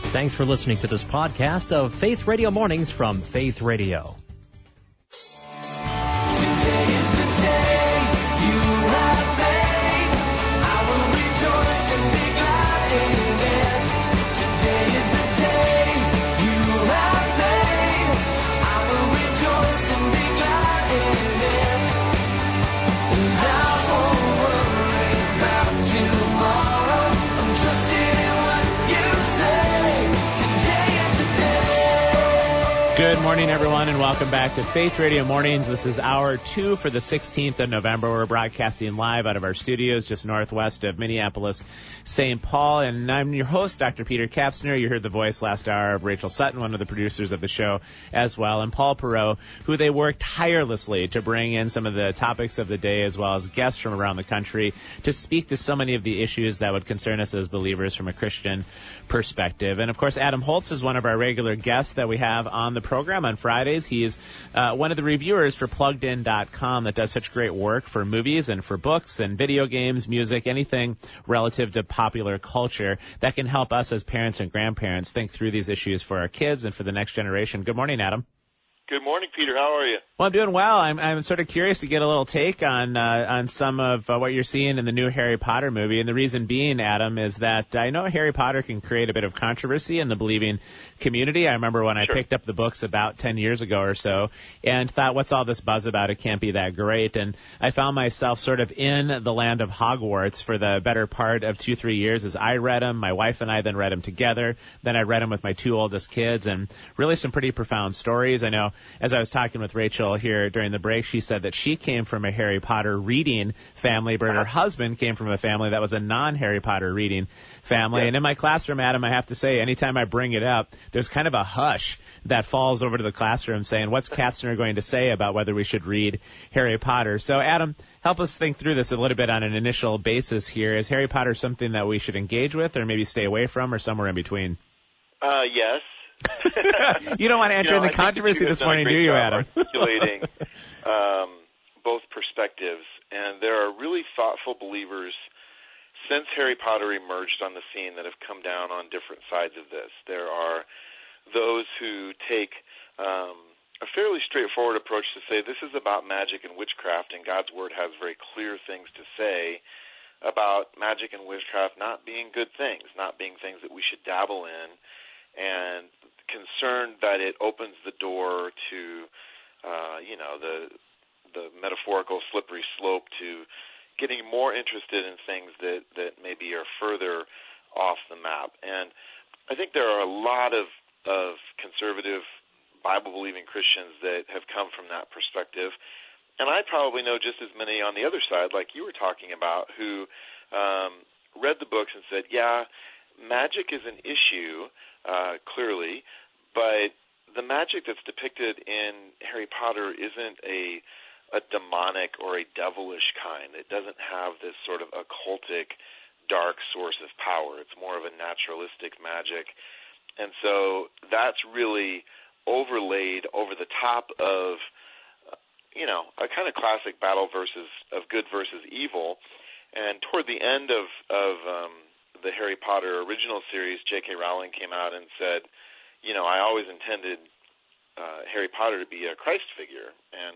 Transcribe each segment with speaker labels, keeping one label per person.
Speaker 1: Thanks for listening to this podcast of Faith Radio Mornings from Faith Radio.
Speaker 2: Today is the day you have made. I will rejoice and be glad in it. Today is the day you have made. I will rejoice and be glad in it. And I won't worry about tomorrow. I'm trusting in what you say. Today is the day.
Speaker 3: Good morning, everyone, and welcome back to Faith Radio Mornings. This is hour 2 for the 16th of November. We're broadcasting live out of our studios just northwest of Minneapolis, St. Paul, and I'm your host, Dr. Peter Kapsner. You heard the voice last hour of Rachel Sutton, one of the producers of the show as well, and Paul Perot, who they worked tirelessly to bring in some of the topics of the day as well as guests from around the country to speak to so many of the issues that would concern us as believers from a Christian perspective. And, of course, Adam Holtz is one of our regular guests that we have on the program on Fridays. He is one of the reviewers for PluggedIn.com that does such great work for movies and for books and video games, music, anything relative to popular culture that can help us as parents and grandparents think through these issues for our kids and for the next generation. Good morning, Adam.
Speaker 4: Good morning, Peter. How are you?
Speaker 3: Well, I'm doing well. I'm sort of curious to get a little take on some of what you're seeing in the new Harry Potter movie. And the reason being, Adam, is that I know Harry Potter can create a bit of controversy in the believing community. I remember when I picked up the books about 10 years ago or so and thought, what's all this buzz about? It can't be that great. And I found myself sort of in the land of Hogwarts for the better part of 2-3 years as I read them. My wife and I then read them together. Then I read them with my 2 oldest kids, and really some pretty profound stories. I know as I was talking with Rachel here during the break, she said that she came from a Harry Potter reading family, but her husband came from a family that was a non-Harry Potter reading family. And in my classroom, Adam, I have to say, anytime I bring it up, there's kind of a hush that falls over to the classroom saying, what's Kapsner going to say about whether we should read Harry Potter? So, Adam, help us think through this a little bit on an initial basis here. Is Harry Potter something that we should engage with or maybe stay away from or somewhere in between?
Speaker 4: Yes.
Speaker 3: You don't want to enter in the controversy this morning, do you, Adam?
Speaker 4: Articulating both perspectives, and there are really thoughtful believers since Harry Potter emerged on the scene that have come down on different sides of this. There are those who take a fairly straightforward approach to say this is about magic and witchcraft, and God's Word has very clear things to say about magic and witchcraft not being good things, not being things that we should dabble in, and concerned that it opens the door to, the metaphorical slippery slope to getting more interested in things that maybe are further off the map. And I think there are a lot of conservative, Bible-believing Christians that have come from that perspective. And I probably know just as many on the other side, like you were talking about, who read the books and said, yeah, magic is an issue, clearly, but the magic that's depicted in Harry Potter isn't a demonic or a devilish kind. It doesn't have this sort of occultic, dark source of power. It's more of a naturalistic magic. And so that's really overlaid over the top of, a kind of classic battle of good versus evil. And toward the end of the Harry Potter original series, J.K. Rowling came out and said, I always intended Harry Potter to be a Christ figure. And,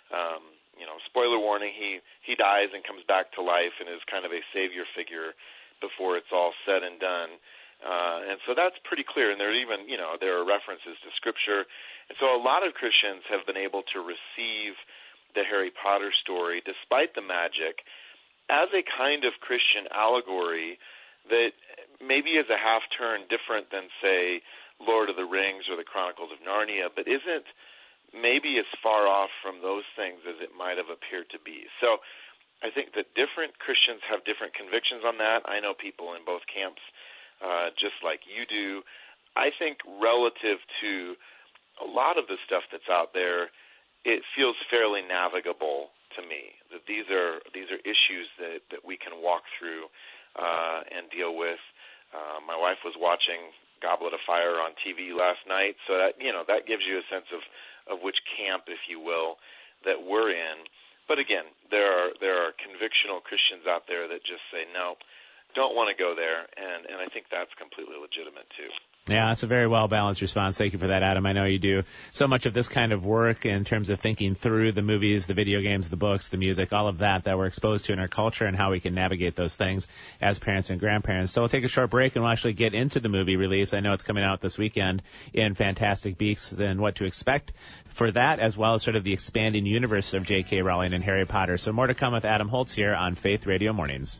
Speaker 4: spoiler warning, he dies and comes back to life and is kind of a savior figure before it's all said and done. And so that's pretty clear. And there are references to Scripture. And so a lot of Christians have been able to receive the Harry Potter story, despite the magic, as a kind of Christian allegory that maybe is a half-turn different than, say, Lord of the Rings or the Chronicles of Narnia, but isn't maybe as far off from those things as it might have appeared to be. So I think that different Christians have different convictions on that. I know people in both camps, just like you do. I think relative to a lot of the stuff that's out there, it feels fairly navigable to me, that these are issues that we can walk through and deal with. My wife was watching Goblet of Fire on TV last night, so that gives you a sense of which camp, if you will, that we're in. But again, there are convictional Christians out there that just say, no, don't want to go there, and I think that's completely legitimate too.
Speaker 3: Yeah, that's a very well-balanced response. Thank you for that, Adam. I know you do so much of this kind of work in terms of thinking through the movies, the video games, the books, the music, all of that we're exposed to in our culture and how we can navigate those things as parents and grandparents. So we'll take a short break and we'll actually get into the movie release. I know it's coming out this weekend in Fantastic Beasts and what to expect for that, as well as sort of the expanding universe of J.K. Rowling and Harry Potter. So more to come with Adam Holz here on Faith Radio Mornings.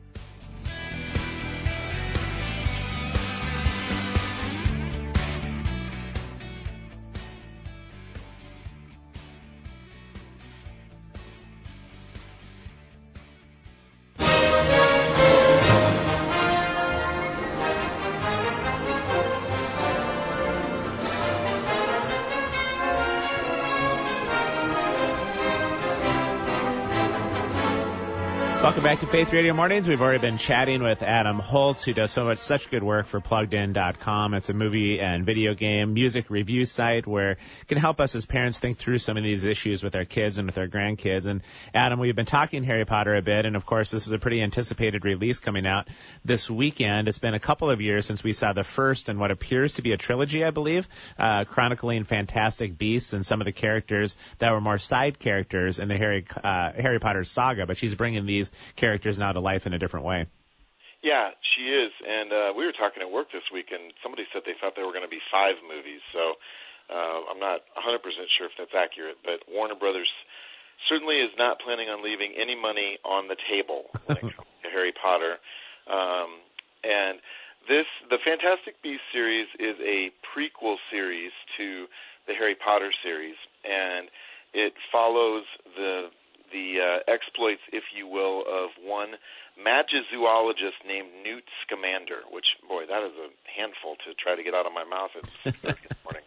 Speaker 3: Welcome back to Faith Radio Mornings. We've already been chatting with Adam Holz, who does such good work for PluggedIn.com. It's a movie and video game music review site where it can help us as parents think through some of these issues with our kids and with our grandkids. And Adam, we've been talking Harry Potter a bit, and of course this is a pretty anticipated release coming out this weekend. It's been a couple of years since we saw the first in what appears to be a trilogy, I believe, chronicling Fantastic Beasts and some of the characters that were more side characters in the Harry Potter saga, but she's bringing these characters now to life in a different way.
Speaker 4: Yeah, she is. And we were talking at work this week, and somebody said they thought there were going to be 5 movies. So I'm not 100% sure if that's accurate, but Warner Brothers certainly is not planning on leaving any money on the table when it comes to Harry Potter. And the Fantastic Beasts series is a prequel series to the Harry Potter series, and it follows the exploits, if you will, of one magizoologist named Newt Scamander, which, boy, that is a handful to try to get out of my mouth at 6:30 this morning.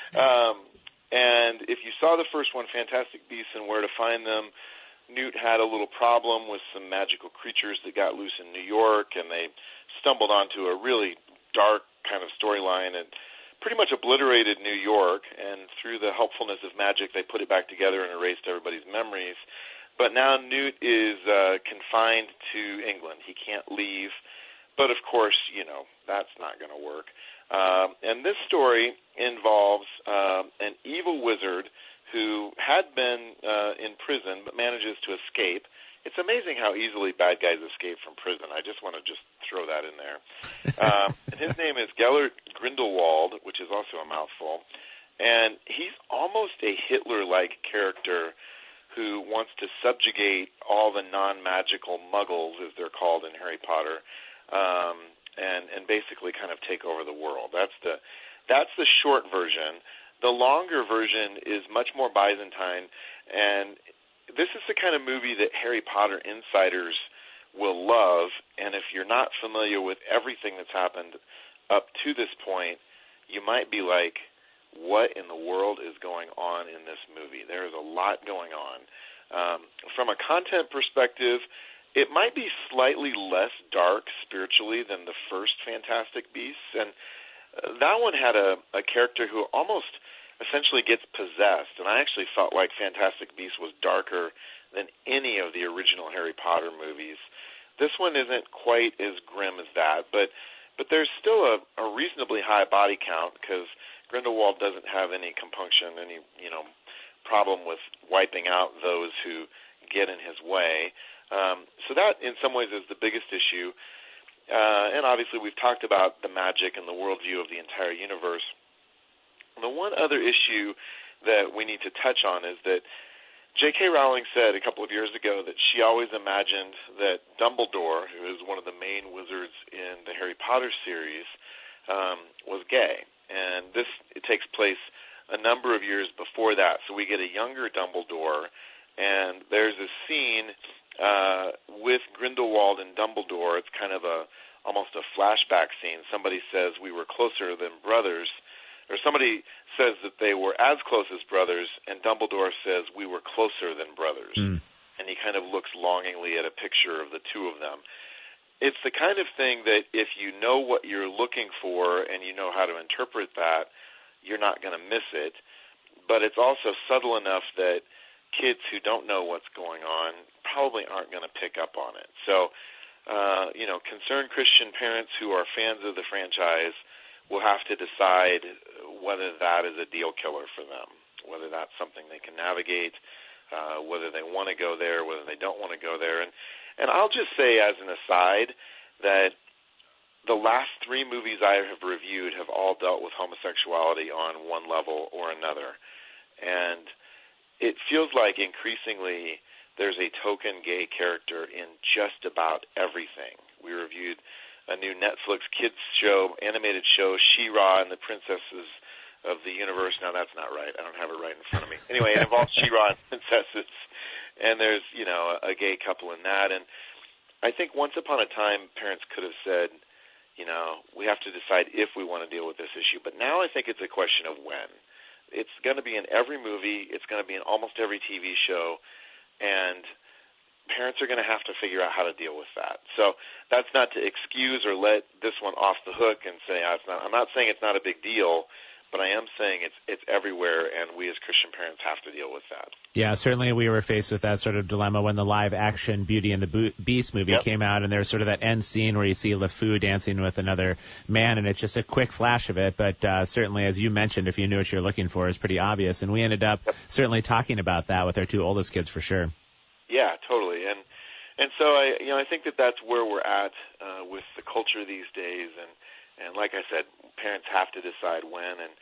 Speaker 4: And if you saw the first one, Fantastic Beasts and Where to Find Them, Newt had a little problem with some magical creatures that got loose in New York, and they stumbled onto a really dark kind of storyline and pretty much obliterated New York, and through the helpfulness of magic, they put it back together and erased everybody's memories. But now Newt is confined to England. He can't leave. But, of course, that's not going to work. And this story involves an evil wizard who had been in prison but manages to escape. It's amazing how easily bad guys escape from prison. I just want to throw that in there. And his name is Gellert Grindelwald, which is also a mouthful. And he's almost a Hitler-like character who wants to subjugate all the non-magical muggles, as they're called in Harry Potter, and basically kind of take over the world. That's the short version. The longer version is much more Byzantine, and this is the kind of movie that Harry Potter insiders will love, and if you're not familiar with everything that's happened up to this point, you might be like, what in the world is going on in this movie? There is a lot going on. From a content perspective, it might be slightly less dark spiritually than the first Fantastic Beasts, and that one had a character who almost essentially gets possessed, and I actually felt like Fantastic Beasts was darker than any of the original Harry Potter movies. This one isn't quite as grim as that, but there's still a reasonably high body count because Grindelwald doesn't have any compunction, any problem with wiping out those who get in his way. So that, in some ways, is the biggest issue. And obviously, we've talked about the magic and the worldview of the entire universe. The one other issue that we need to touch on is that J.K. Rowling said a couple of years ago that she always imagined that Dumbledore, who is one of the main wizards in the Harry Potter series, was gay. And it takes place a number of years before that. So we get a younger Dumbledore, and there's a scene with Grindelwald and Dumbledore. It's kind of almost a flashback scene. Somebody says we were closer than brothers, or somebody says that they were as close as brothers, and Dumbledore says we were closer than brothers. And he kind of looks longingly at a picture of the two of them. It's the kind of thing that if you know what you're looking for and you know how to interpret that, you're not going to miss it. But it's also subtle enough that kids who don't know what's going on probably aren't going to pick up on it. So concerned Christian parents who are fans of the franchise will have to decide whether that is a deal killer for them, whether that's something they can navigate, whether they want to go there, whether they don't want to go there. And I'll just say as an aside that the last 3 movies I have reviewed have all dealt with homosexuality on one level or another. And it feels like increasingly there's a token gay character in just about everything. We reviewed a new Netflix kids show, animated show, She-Ra and the Princesses of the Universe. Now, that's not right. I don't have it right in front of me. Anyway, it involves She-Ra and princesses, and there's, a gay couple in that. And I think once upon a time, parents could have said, we have to decide if we want to deal with this issue. But now I think it's a question of when. It's going to be in every movie. It's going to be in almost every TV show. And parents are going to have to figure out how to deal with that. So that's not to excuse or let this one off the hook and say, I'm not saying it's not a big deal, but I am saying it's everywhere, and we as Christian parents have to deal with that.
Speaker 3: Yeah, certainly we were faced with that sort of dilemma when the live-action Beauty and the Beast movie came out, and there's sort of that end scene where you see LeFou dancing with another man, and it's just a quick flash of it, but certainly, as you mentioned, if you knew what you're looking for, it's pretty obvious, and we ended up certainly talking about that with our 2 oldest kids for sure. Yeah,
Speaker 4: totally, and so I think that's where we're at with the culture these days, and like I said, parents have to decide when and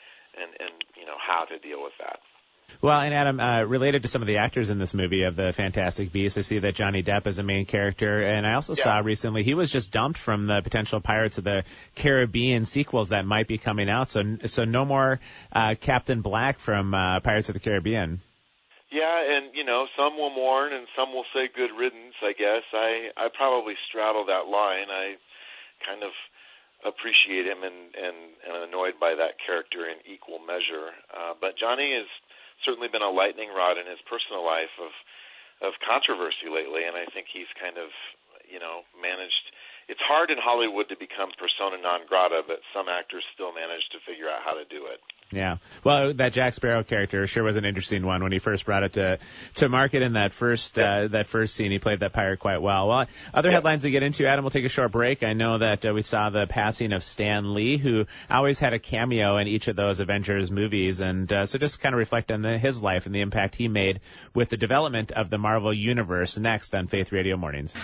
Speaker 4: how to deal with that.
Speaker 3: Well, and Adam, related to some of the actors in this movie of the Fantastic Beasts, I see that Johnny Depp is a main character, and I also saw recently he was just dumped from the potential Pirates of the Caribbean sequels that might be coming out, so no more Captain Black from Pirates of the Caribbean.
Speaker 4: Yeah, and, some will mourn and some will say good riddance, I guess. I probably straddle that line. I kind of appreciate him and annoyed by that character in equal measure. But Johnny has certainly been a lightning rod in his personal life of controversy lately, and I think he's kind of, managed. It's hard in Hollywood to become persona non grata, but some actors still manage to figure out how to do it.
Speaker 3: Yeah. Well, that Jack Sparrow character sure was an interesting one when he first brought it to market in that first scene. He played that pirate quite well. Well, other headlines to get into, Adam, we'll take a short break. I know that we saw the passing of Stan Lee, who always had a cameo in each of those Avengers movies. And so just kind of reflect on his life and the impact he made with the development of the Marvel Universe next on Faith Radio Mornings.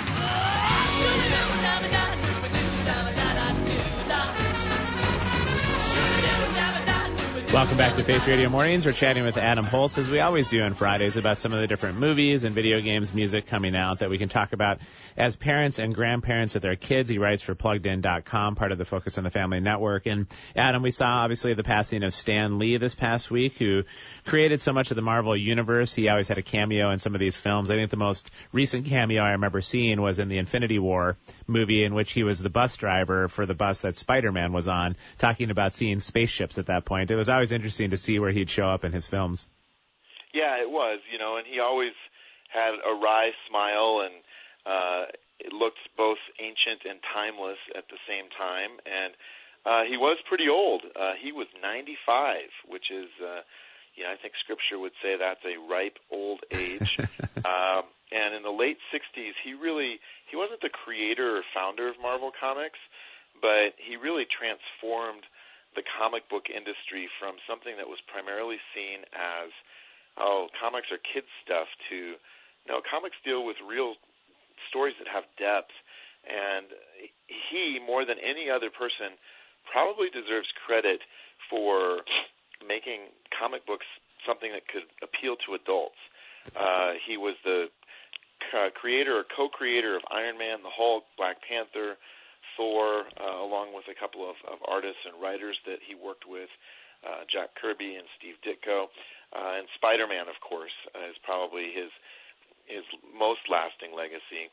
Speaker 3: Welcome back to Faith Radio Mornings. We're chatting with Adam Holz, as we always do on Fridays, about some of the different movies and video games, music coming out that we can talk about as parents and grandparents with their kids. He writes for PluggedIn.com, part of the Focus on the Family Network. And Adam, we saw obviously the passing of Stan Lee this past week, who created so much of the Marvel Universe. He always had a cameo in some of these films. I think the most recent cameo I remember seeing was in the Infinity War movie, in which he was the bus driver for the bus that Spider-Man was on, talking about seeing spaceships at that point. It was always interesting to see where he'd show up in his films.
Speaker 4: Yeah, it was, and he always had a wry smile, and it looked both ancient and timeless at the same time, and he was pretty old. He was 95, which is, I think Scripture would say that's a ripe old age. And in the late 60s, he wasn't the creator or founder of Marvel Comics, but he really transformed the comic book industry from something that was primarily seen as, comics are kids stuff, to, no, comics deal with real stories that have depth. And he, more than any other person, probably deserves credit for making comic books something that could appeal to adults. He was the creator or co-creator of Iron Man, the Hulk, Black Panther, Thor, along with a couple of artists and writers that he worked with, Jack Kirby and Steve Ditko, and Spider-Man, of course, is probably his most lasting legacy.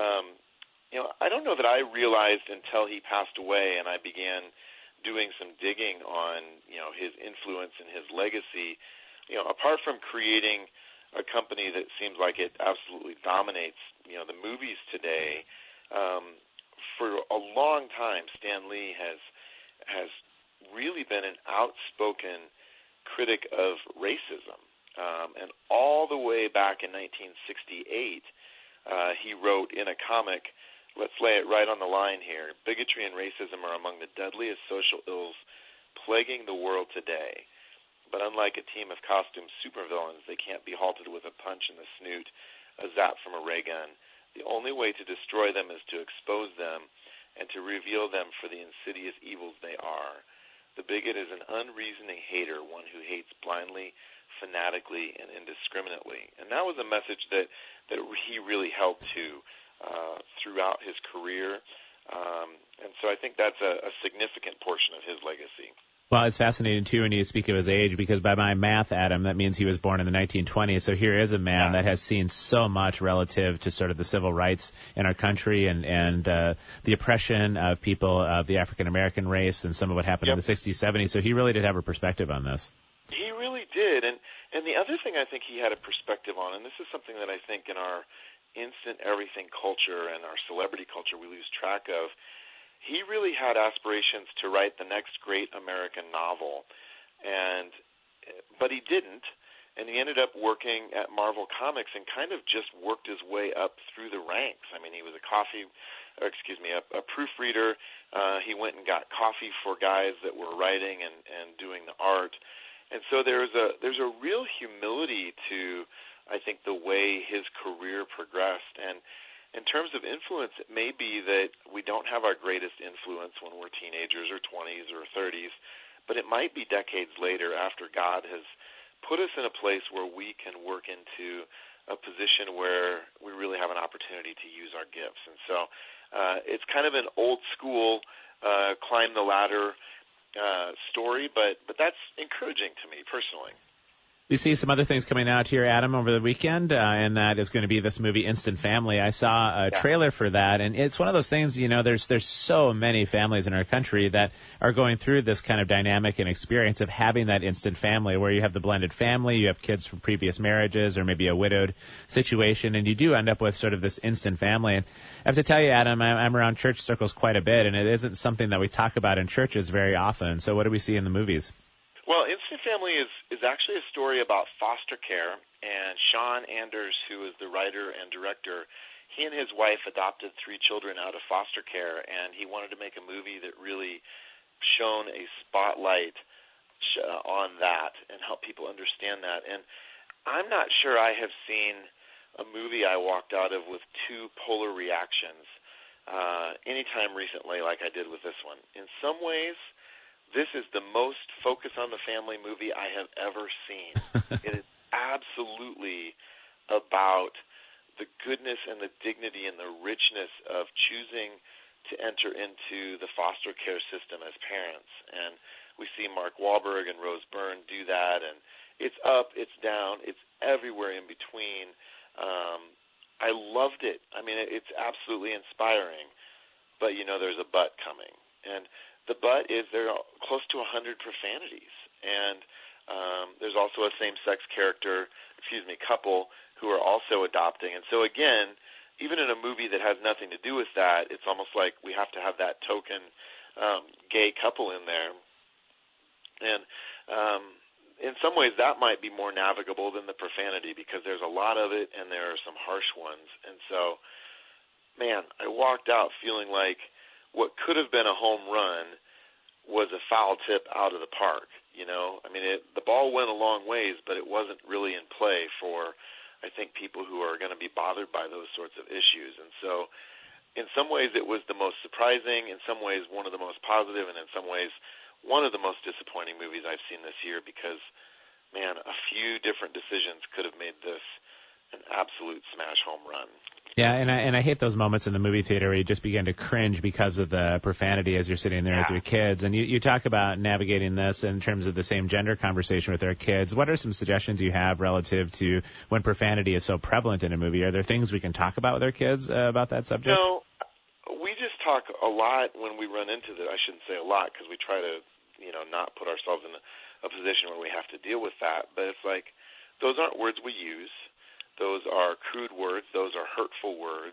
Speaker 4: I don't know that I realized until he passed away and I began doing some digging on, his influence and his legacy. Apart from creating a company that seems like it absolutely dominates, the movies today, for a long time, Stan Lee has really been an outspoken critic of racism. And all the way back in 1968, he wrote in a comic let's lay it right on the line here. Bigotry and racism are among the deadliest social ills plaguing the world today. But unlike a team of costume supervillains, they can't be halted with a punch in the snoot, a zap from a ray gun. The only way to destroy them is to expose them and to reveal them for the insidious evils they are. The bigot is an unreasoning hater, one who hates blindly, fanatically, and indiscriminately. And that was a message that he really held to throughout his career. And so I think that's a significant portion of his legacy.
Speaker 3: Well, it's fascinating, too, when you speak of his age, because by my math, Adam, that means he was born in the 1920s. So here is a man that has seen so much relative to sort of the civil rights in our country and the oppression of people of the African-American race and some of what happened in the 60s, 70s. So he really did have a perspective on this.
Speaker 4: He really did. And the other thing I think he had a perspective on, and this is something that I think in our instant everything culture and our celebrity culture we lose track of, he really had aspirations to write the next great American novel, but he didn't, and he ended up working at Marvel Comics and kind of just worked his way up through the ranks. I mean, he was a proofreader. He went and got coffee for guys that were writing and doing the art, and so there's a real humility to, I think, the way his career progressed. And in terms of influence, it may be that we don't have our greatest influence when we're teenagers or 20s or 30s, but it might be decades later after God has put us in a place where we can work into a position where we really have an opportunity to use our gifts. And so it's kind of an old school climb the ladder story, but that's encouraging to me personally.
Speaker 3: We see some other things coming out here, Adam, over the weekend, and that is going to be this movie Instant Family. I saw a trailer for that, and it's one of those things, you know, there's so many families in our country that are going through this kind of dynamic and experience of having that instant family where you have the blended family, you have kids from previous marriages or maybe a widowed situation, and you do end up with sort of this instant family. And I have to tell you, Adam, I'm around church circles quite a bit, and it isn't something that we talk about in churches very often. So what do we see in the movies?
Speaker 4: Well, Instant Family is actually a story about foster care, and Sean Anders, who is the writer and director, he and his wife adopted 3 children out of foster care, and he wanted to make a movie that really shone a spotlight on that and help people understand that. And I'm not sure I have seen a movie I walked out of with 2 polar reactions anytime recently like I did with this one. In some ways, this is the most focus on the family movie I have ever seen. It is absolutely about the goodness and the dignity and the richness of choosing to enter into the foster care system as parents. And we see Mark Wahlberg and Rose Byrne do that, and it's up, it's down, it's everywhere in between. I loved it. I mean, it's absolutely inspiring, but you know there's a but coming. And the but is there are close to 100 profanities, and there's also a same-sex couple who are also adopting. And so again, even in a movie that has nothing to do with that, it's almost like we have to have that token gay couple in there. And in some ways that might be more navigable than the profanity because there's a lot of it and there are some harsh ones. And so, man, I walked out feeling like what could have been a home run was a foul tip out of the park, you know? I mean, the ball went a long ways, but it wasn't really in play for, I think, people who are going to be bothered by those sorts of issues. And so in some ways it was the most surprising, in some ways one of the most positive, and in some ways one of the most disappointing movies I've seen this year because, man, a few different decisions could have made this an absolute smash home run.
Speaker 3: Yeah, and I hate those moments in the movie theater where you just begin to cringe because of the profanity as you're sitting there with your kids. And you talk about navigating this in terms of the same gender conversation with our kids. What are some suggestions you have relative to when profanity is so prevalent in a movie? Are there things we can talk about with our kids about that subject?
Speaker 4: No, we just talk a lot when we run into this. I shouldn't say a lot because we try to, not put ourselves in a position where we have to deal with that. But it's like those aren't words we use. Those are crude words. Those are hurtful words.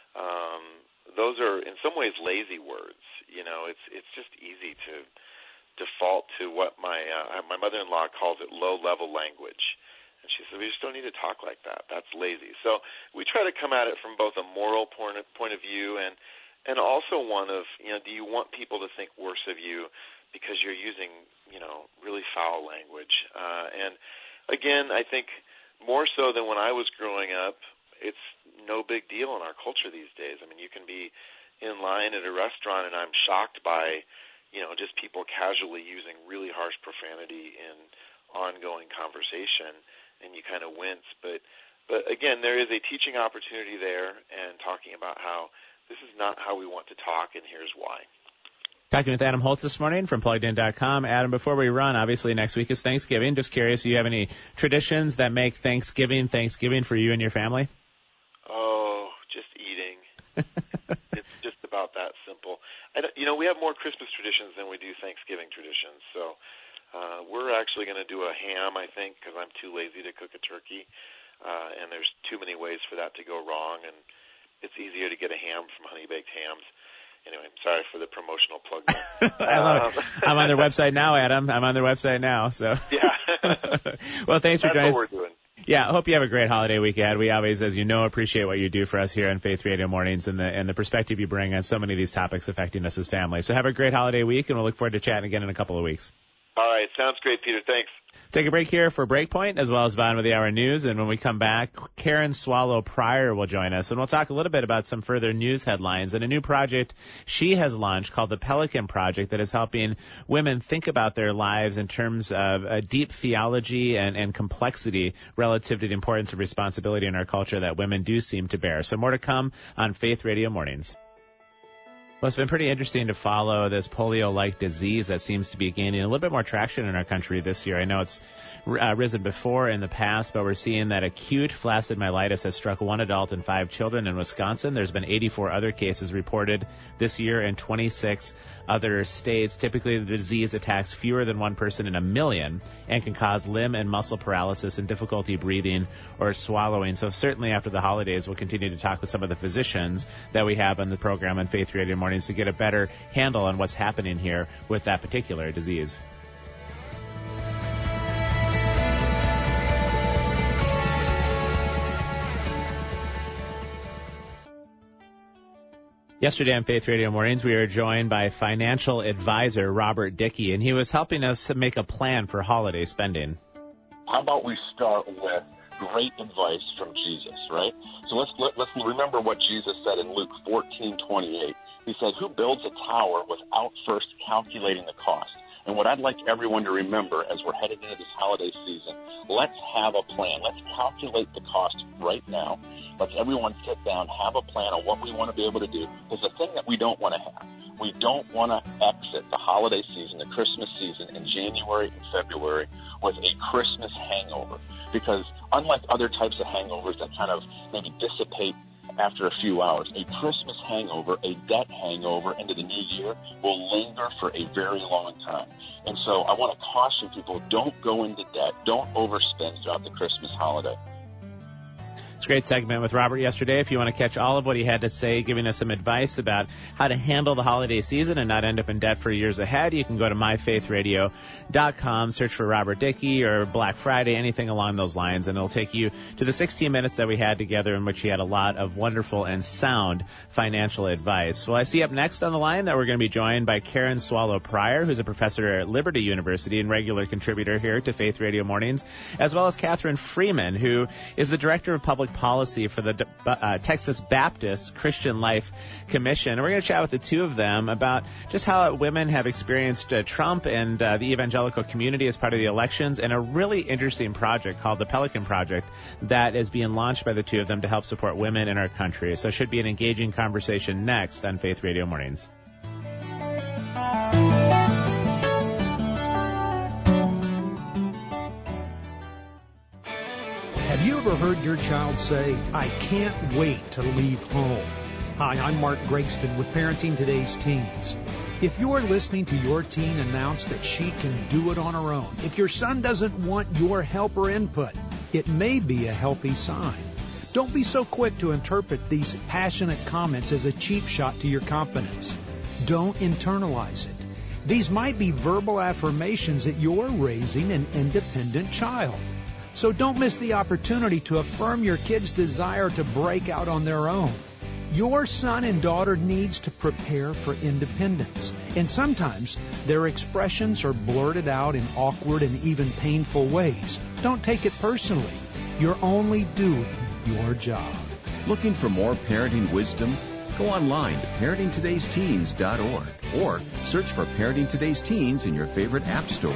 Speaker 4: Those are, in some ways, lazy words. It's just easy to default to what my mother-in-law calls it low-level language. And she said, we just don't need to talk like that. That's lazy. So we try to come at it from both a moral point of view and also one of, do you want people to think worse of you because you're using, really foul language? And again, I think more so than when I was growing up, it's no big deal in our culture these days. I mean, you can be in line at a restaurant and I'm shocked by, just people casually using really harsh profanity in ongoing conversation, and you kind of wince. But again, there is a teaching opportunity there and talking about how this is not how we want to talk, and here's why.
Speaker 3: Talking with Adam Holtz this morning from PluggedIn.com. Adam, before we run, obviously next week is Thanksgiving. Just curious, do you have any traditions that make Thanksgiving for you and your family?
Speaker 4: Oh, just eating. It's just about that simple. We have more Christmas traditions than we do Thanksgiving traditions. So we're actually going to do a ham, I think, because I'm too lazy to cook a turkey. And there's too many ways for that to go wrong. And it's easier to get a ham from Honey Baked Hams. Anyway, I'm sorry for the promotional plug there.
Speaker 3: I love it. I'm on their website now, Adam. I'm on their website now. So
Speaker 4: yeah.
Speaker 3: Well, thanks for joining us.
Speaker 4: That's what we're doing.
Speaker 3: Yeah, I hope you have a great holiday week ahead. We always, as you know, appreciate what you do for us here on Faith Radio Mornings and the perspective you bring on so many of these topics affecting us as families. So have a great holiday week, and we'll look forward to chatting again in a couple of weeks.
Speaker 4: All right. Sounds great, Peter. Thanks.
Speaker 3: Take a break here for Breakpoint as well as Bottom of the Hour News. And when we come back, Karen Swallow Pryor will join us. And we'll talk a little bit about some further news headlines and a new project she has launched called the Pelican Project that is helping women think about their lives in terms of a deep theology and complexity relative to the importance of responsibility in our culture that women do seem to bear. So more to come on Faith Radio Mornings. Well, it's been pretty interesting to follow this polio-like disease that seems to be gaining a little bit more traction in our country this year. I know it's risen before in the past, but we're seeing that acute flaccid myelitis has struck one adult and 5 children in Wisconsin. There's been 84 other cases reported this year in 26 other states. Typically, the disease attacks fewer than one person in a million and can cause limb and muscle paralysis and difficulty breathing or swallowing. So certainly after the holidays, we'll continue to talk with some of the physicians that we have on the program on Faith Radio Mornings to get a better handle on what's happening here with that particular disease. Yesterday on Faith Radio Mornings, we were joined by financial advisor Robert Dickey, and he was helping us to make a plan for holiday spending.
Speaker 5: How about we start with great advice from Jesus, right? So let's remember what Jesus said in Luke 14:28. He said, "Who builds a tower without first calculating the cost?" And what I'd like everyone to remember as we're headed into this holiday season, let's have a plan. Let's calculate the cost right now. Let's everyone sit down, have a plan on what we want to be able to do. There's a thing that we don't want to have. We don't want to exit the holiday season, the Christmas season in January and February with a Christmas hangover. Because unlike other types of hangovers that kind of maybe dissipate after a few hours, a Christmas hangover, a debt hangover into the new year will linger for a very long time. And so I want to caution people, don't go into debt, don't overspend throughout the Christmas holiday.
Speaker 3: It's a great segment with Robert yesterday. If you want to catch all of what he had to say, giving us some advice about how to handle the holiday season and not end up in debt for years ahead, you can go to myfaithradio.com, search for Robert Dickey or Black Friday, anything along those lines, and it'll take you to the 16 minutes that we had together in which he had a lot of wonderful and sound financial advice. Well, I see up next on the line that we're going to be joined by Karen Swallow Pryor, who's a professor at Liberty University and regular contributor here to Faith Radio Mornings, as well as Catherine Freeman, who is the director of public policy for the Texas Baptist Christian Life Commission. And we're going to chat with the two of them about just how women have experienced Trump and the evangelical community as part of the elections, and a really interesting project called the Pelican Project that is being launched by the two of them to help support women in our country. So it should be an engaging conversation next on Faith Radio Mornings.
Speaker 6: Have you ever heard your child say, "I can't wait to leave home"? Hi, I'm Mark Gregston with Parenting Today's Teens. If you're listening to your teen announce that she can do it on her own, if your son doesn't want your help or input, it may be a healthy sign. Don't be so quick to interpret these passionate comments as a cheap shot to your confidence. Don't internalize it. These might be verbal affirmations that you're raising an independent child. So don't miss the opportunity to affirm your kid's desire to break out on their own. Your son and daughter needs to prepare for independence. And sometimes their expressions are blurted out in awkward and even painful ways. Don't take it personally. You're only doing your job.
Speaker 7: Looking for more parenting wisdom? Go online to parentingtodaysteens.org or search for Parenting Today's Teens in your favorite app store.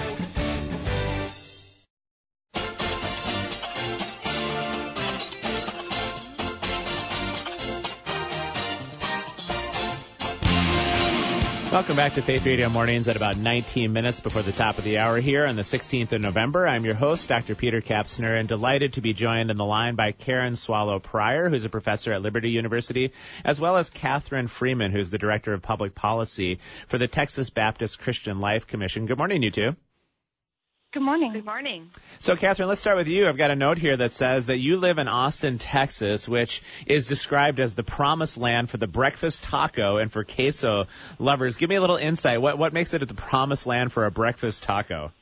Speaker 3: Welcome back to Faith Radio Mornings at about 19 minutes before the top of the hour here on the 16th of November. I'm your host, Dr. Peter Kapsner, and delighted to be joined on the line by Karen Swallow Prior, who's a professor at Liberty University, as well as Catherine Freeman, who's the Director of Public Policy for the Texas Baptist Christian Life Commission. Good morning, you two.
Speaker 8: Good morning.
Speaker 9: Good morning.
Speaker 3: So, Catherine, let's start with you. I've got a note here that says that you live in Austin, Texas, which is described as the promised land for the breakfast taco and for queso lovers. Give me a little insight. What makes it the promised land for a breakfast taco?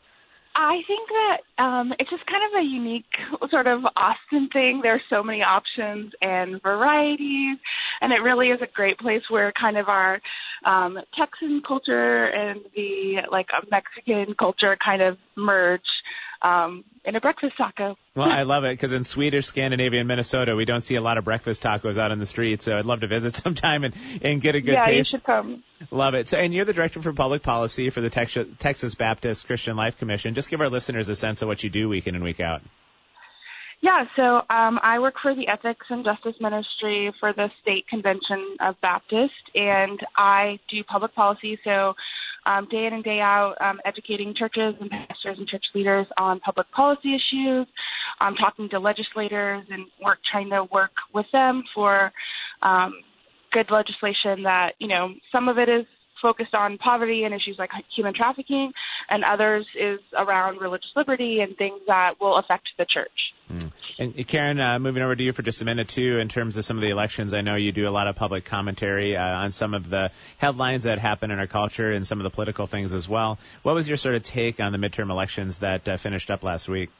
Speaker 8: I think that it's just kind of a unique sort of Austin thing. There are so many options and varieties, and it really is a great place where kind of our Texan culture and the Mexican culture kind of merge in a breakfast taco.
Speaker 3: Well, I love it because in Swedish, Scandinavian, Minnesota, we don't see a lot of breakfast tacos out on the street. So I'd love to visit sometime and get a good taste.
Speaker 8: Yeah, you should come.
Speaker 3: Love it. So, and you're the Director for Public Policy for the Texas Baptist Christian Life Commission. Just give our listeners a sense of what you do week in and week out.
Speaker 8: Yeah, so I work for the Ethics and Justice Ministry for the State Convention of Baptist, and I do public policy, so day in and day out educating churches and pastors and church leaders on public policy issues, talking to legislators and trying to work with them for good legislation that, some of it is focused on poverty and issues like human trafficking, and others is around religious liberty and things that will affect the church.
Speaker 3: And Karen, moving over to you for just a minute, too, in terms of some of the elections, I know you do a lot of public commentary on some of the headlines that happen in our culture and some of the political things as well. What was your sort of take on the midterm elections that finished up last week?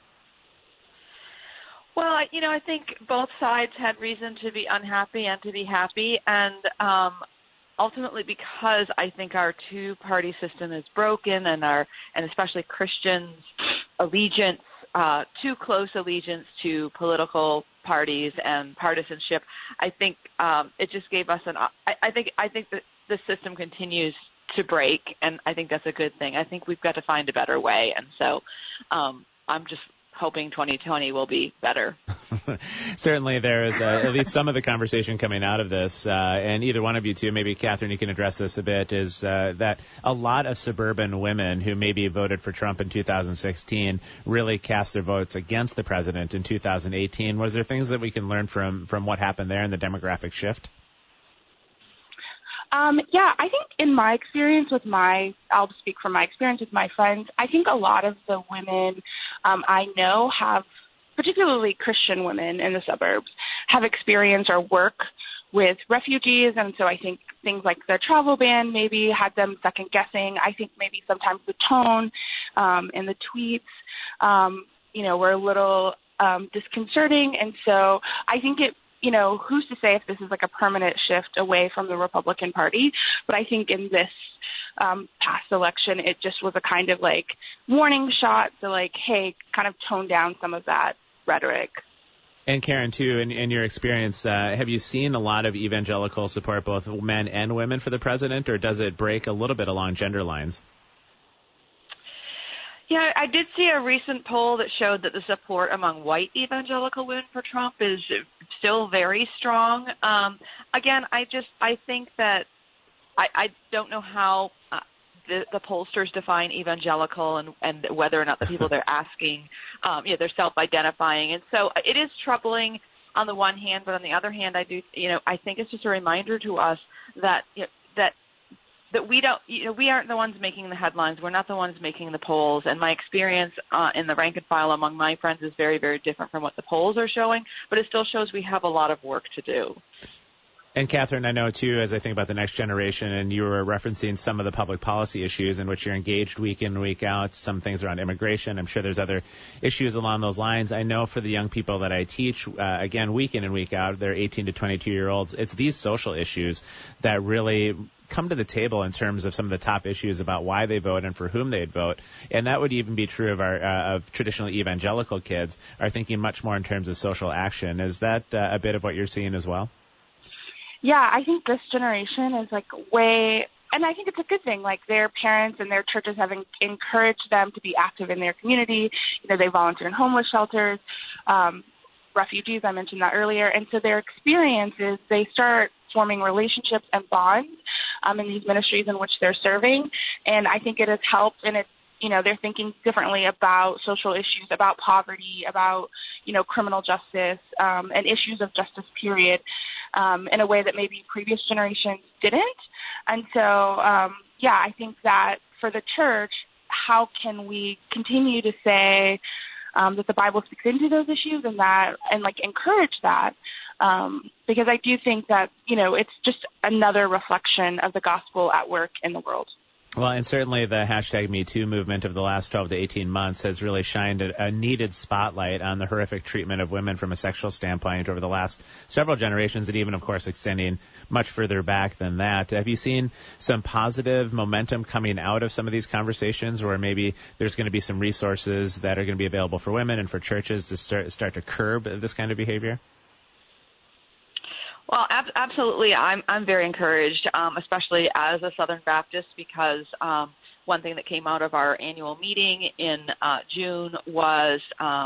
Speaker 9: Well, I think both sides had reason to be unhappy and to be happy, and ultimately because I think our two-party system is broken and especially Christians' allegiance, too close allegiance to political parties and partisanship, I think it just gave us I think that the system continues to break, and I think that's a good thing. I think we've got to find a better way, and so I'm just hoping 2020 will be better.
Speaker 3: Certainly there is at least some of the conversation coming out of this, and either one of you two, maybe Catherine, you can address this a bit, is that a lot of suburban women who maybe voted for Trump in 2016 really cast their votes against the president in 2018. Was there things that we can learn from what happened there in the demographic shift?
Speaker 8: Yeah, I think in my experience I'll speak from my experience with my friends, I think a lot of the women I know have, particularly Christian women in the suburbs, have experience or work with refugees, and so I think things like the travel ban maybe had them second guessing. I think maybe sometimes the tone and the tweets, were a little disconcerting, and so I think who's to say if this is like a permanent shift away from the Republican Party, but I think in this past election, it just was a kind of like warning shot to hey, kind of tone down some of that rhetoric.
Speaker 3: And Karen, too, in your experience, have you seen a lot of evangelical support, both men and women, for the president, or does it break a little bit along gender lines?
Speaker 9: Yeah, I did see a recent poll that showed that the support among white evangelical women for Trump is still very strong. Again, I think that I don't know how the pollsters define evangelical and whether or not the people they're asking, they're self-identifying. And so it is troubling on the one hand, but on the other hand, I think it's just a reminder to us that we don't, we aren't the ones making the headlines. We're not the ones making the polls. And my experience in the rank and file among my friends is very, very different from what the polls are showing, but it still shows we have a lot of work to do.
Speaker 3: And Catherine, I know too, as I think about the next generation, and you were referencing some of the public policy issues in which you're engaged week in, week out, some things around immigration. I'm sure there's other issues along those lines. I know for the young people that I teach, again, week in and week out, they're 18 to 22-year-olds. It's these social issues that really come to the table in terms of some of the top issues about why they vote and for whom they'd vote. And that would even be true of our of traditional evangelical kids, are thinking much more in terms of social action. Is that a bit of what you're seeing as well?
Speaker 8: Yeah, I think this generation is and I think it's a good thing. Like, their parents and their churches have encouraged them to be active in their community. They volunteer in homeless shelters, refugees, I mentioned that earlier. And so their experience is they start forming relationships and bonds in these ministries in which they're serving. And I think it has helped, and they're thinking differently about social issues, about poverty, about, criminal justice, and issues of justice, period. In a way that maybe previous generations didn't. And so, I think that for the church, how can we continue to say that the Bible speaks into those issues and encourage that? Because I do think that, it's just another reflection of the gospel at work in the world.
Speaker 3: Well, and certainly the hashtag #MeToo movement of the last 12 to 18 months has really shined a needed spotlight on the horrific treatment of women from a sexual standpoint over the last several generations, and even, of course, extending much further back than that. Have you seen some positive momentum coming out of some of these conversations, where maybe there's going to be some resources that are going to be available for women and for churches to start to curb this kind of behavior?
Speaker 9: Well, absolutely. I'm very encouraged, especially as a Southern Baptist, because one thing that came out of our annual meeting in June was,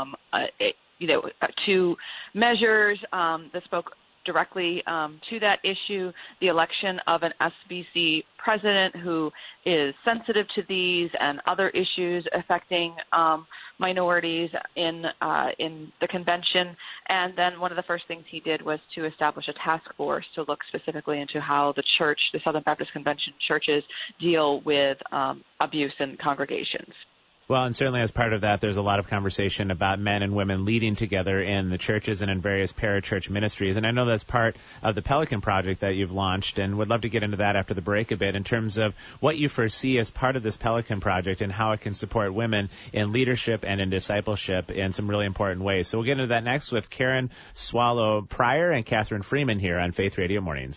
Speaker 9: two measures that spoke directly to that issue: the election of an SBC president who is sensitive to these and other issues affecting minorities in the convention. And then one of the first things he did was to establish a task force to look specifically into how the Southern Baptist Convention churches deal with abuse in congregations.
Speaker 3: Well, and certainly as part of that, there's a lot of conversation about men and women leading together in the churches and in various parachurch ministries. And I know that's part of the Pelican Project that you've launched, and would love to get into that after the break a bit in terms of what you foresee as part of this Pelican Project and how it can support women in leadership and in discipleship in some really important ways. So we'll get into that next with Karen Swallow Pryor and Catherine Freeman here on Faith Radio Mornings.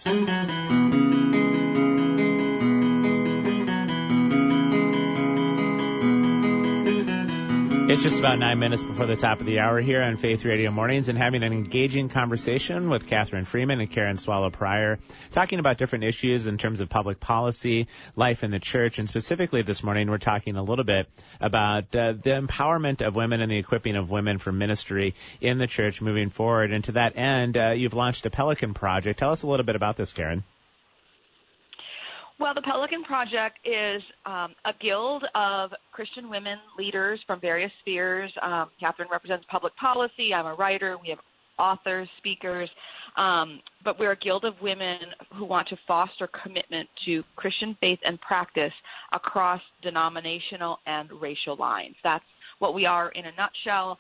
Speaker 3: It's just about 9 minutes before the top of the hour here on Faith Radio Mornings, and having an engaging conversation with Catherine Freeman and Karen Swallow Pryor, talking about different issues in terms of public policy, life in the church, and specifically this morning we're talking a little bit about the empowerment of women and the equipping of women for ministry in the church moving forward. And to that end, you've launched a Pelican Project. Tell us a little bit about this, Karen.
Speaker 9: Well, the Pelican Project is a guild of Christian women leaders from various spheres. Catherine represents public policy. I'm a writer. We have authors, speakers. But we're a guild of women who want to foster commitment to Christian faith and practice across denominational and racial lines. That's what we are in a nutshell.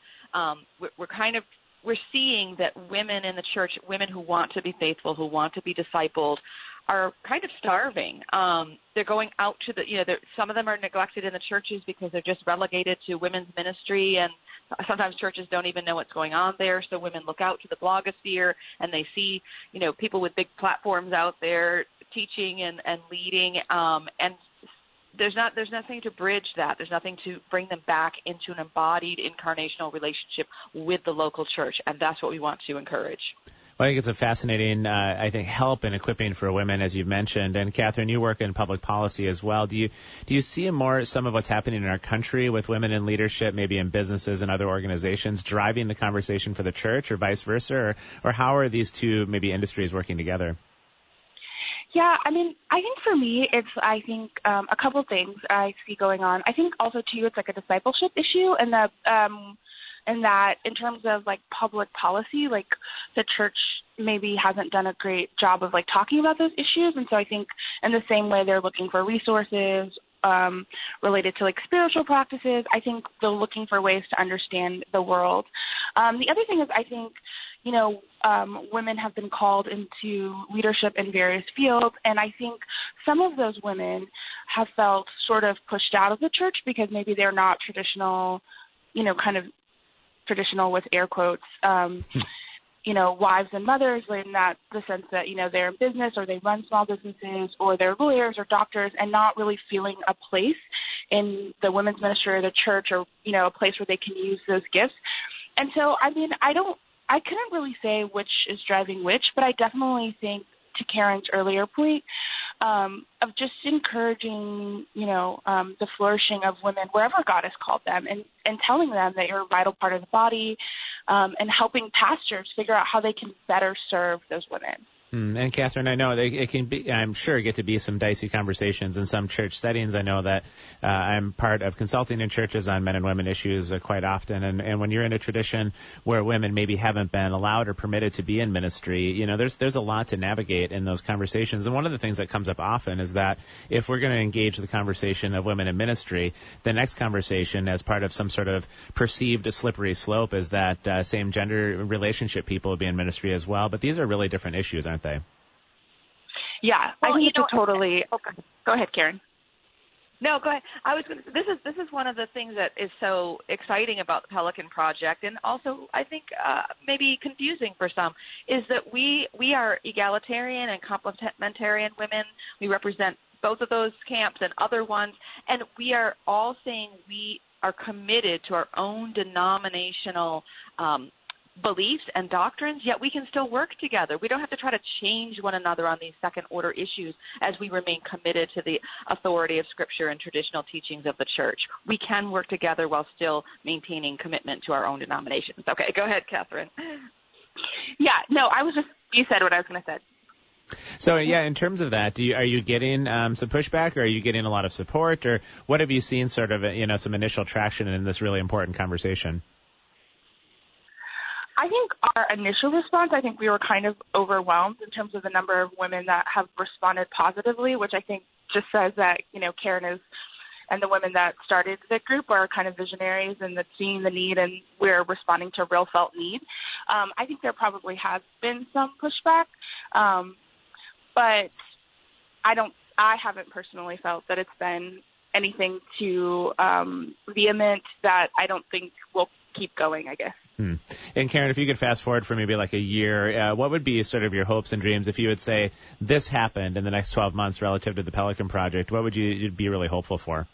Speaker 9: We're seeing that women in the church, women who want to be faithful, who want to be discipled, are kind of starving. They're going out to some of them are neglected in the churches because they're just relegated to women's ministry, and sometimes churches don't even know what's going on there. So women look out to the blogosphere and they see, people with big platforms out there teaching and leading, and there's nothing to bridge that. There's nothing to bring them back into an embodied incarnational relationship with the local church, and that's what we want to encourage.
Speaker 3: Well, I think it's a fascinating, help and equipping for women, as you've mentioned. And Catherine, you work in public policy as well. Do you see some of what's happening in our country with women in leadership, maybe in businesses and other organizations, driving the conversation for the church, or vice versa, or how are these two maybe industries working together?
Speaker 8: Yeah, I think for me, it's, a couple of things I see going on. I think also, too, it's like a discipleship issue, and that in terms of public policy, the church maybe hasn't done a great job of talking about those issues. And so I think in the same way they're looking for resources related to spiritual practices, I think they're looking for ways to understand the world. The other thing is, I think, women have been called into leadership in various fields, and I think some of those women have felt sort of pushed out of the church because maybe they're not traditional, kind of traditional with air quotes, wives and mothers, in that the sense that, they're in business or they run small businesses or they're lawyers or doctors and not really feeling a place in the women's ministry or the church or, a place where they can use those gifts. And so, I couldn't really say which is driving which, but I definitely think, to Karen's earlier point, of just encouraging, the flourishing of women wherever God has called them and telling them that you're a vital part of the body, and helping pastors figure out how they can better serve those women.
Speaker 3: And Catherine, I know it can be, I'm sure, get to be some dicey conversations in some church settings. I know that I'm part of consulting in churches on men and women issues quite often. And when you're in a tradition where women maybe haven't been allowed or permitted to be in ministry, there's a lot to navigate in those conversations. And one of the things that comes up often is that if we're going to engage the conversation of women in ministry, the next conversation as part of some sort of perceived slippery slope is that same gender relationship people will be in ministry as well. But these are really different issues, aren't they?
Speaker 8: Yeah, I think it's totally. Okay. Go ahead, Karen.
Speaker 9: No, go ahead. This is one of the things that is so exciting about the Pelican Project, and also I think maybe confusing for some, is that we are egalitarian and complementarian women. We represent both of those camps and other ones, and we are all saying we are committed to our own denominational beliefs and doctrines, yet we can still work together. We don't have to try to change one another on these second-order issues as we remain committed to the authority of Scripture and traditional teachings of the church. We can work together while still maintaining commitment to our own denominations. Okay, go ahead, Catherine.
Speaker 8: Yeah, no, you said what I was going to say.
Speaker 3: So, yeah, in terms of that, are you getting some pushback, or are you getting a lot of support, or what have you seen sort of, some initial traction in this really important conversation?
Speaker 8: I think our initial response, we were kind of overwhelmed in terms of the number of women that have responded positively, which I think just says that, Karen and the women that started the group are kind of visionaries and that seeing the need, and we're responding to a real felt need. I think there probably has been some pushback, but I haven't personally felt that it's been anything too vehement that I don't think will keep going, I guess.
Speaker 3: And Karen, if you could fast forward for maybe like a year, what would be sort of your hopes and dreams if you would say this happened in the next 12 months relative to the Pelican Project? What would you be really hopeful for?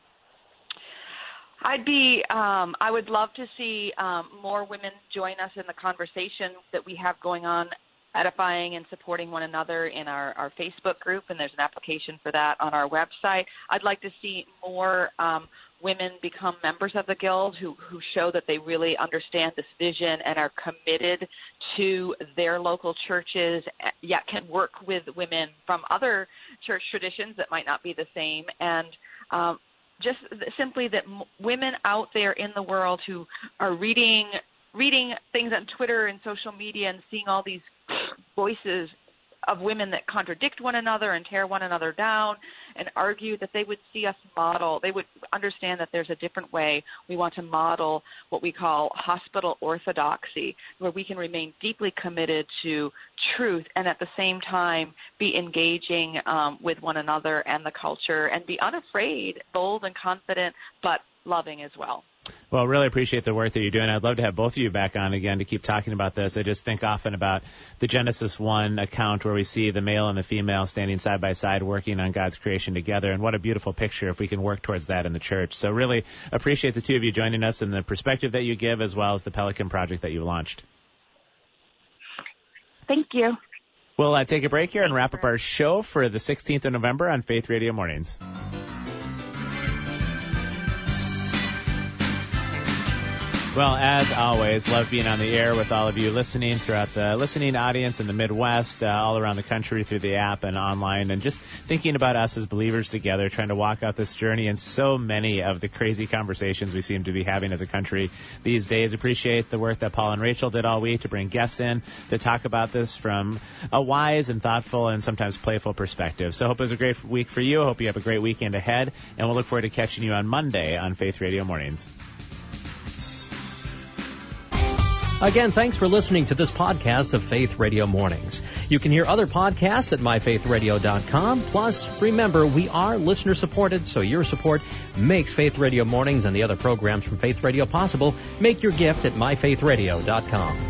Speaker 9: I would love to see more women join us in the conversation that we have going on, edifying and supporting one another in our Facebook group, and there's an application for that on our website. I'd like to see more women become members of the Guild who show that they really understand this vision and are committed to their local churches, yet can work with women from other church traditions that might not be the same, and just simply that women out there in the world who are reading things on Twitter and social media and seeing all these voices of women that contradict one another and tear one another down and argue, that they would see us model. They would understand that there's a different way. We want to model what we call hospital orthodoxy, where we can remain deeply committed to truth and at the same time be engaging with one another and the culture, and be unafraid, bold and confident, but loving as well.
Speaker 3: Well, really appreciate the work that you're doing. I'd love to have both of you back on again to keep talking about this. I just think often about the Genesis 1 account where we see the male and the female standing side by side working on God's creation together, and what a beautiful picture if we can work towards that in the church. So really appreciate the two of you joining us and the perspective that you give, as well as the Pelican Project that you launched.
Speaker 8: Thank you.
Speaker 3: We'll take a break here and wrap up our show for the 16th of November on Faith Radio Mornings. Well, as always, love being on the air with all of you listening throughout the listening audience in the Midwest, all around the country through the app and online, and just thinking about us as believers together, trying to walk out this journey in so many of the crazy conversations we seem to be having as a country these days. Appreciate the work that Paul and Rachel did all week to bring guests in to talk about this from a wise and thoughtful and sometimes playful perspective. So hope it was a great week for you. Hope you have a great weekend ahead, and we'll look forward to catching you on Monday on Faith Radio Mornings.
Speaker 1: Again, thanks for listening to this podcast of Faith Radio Mornings. You can hear other podcasts at myfaithradio.com. Plus, remember, we are listener-supported, so your support makes Faith Radio Mornings and the other programs from Faith Radio possible. Make your gift at myfaithradio.com.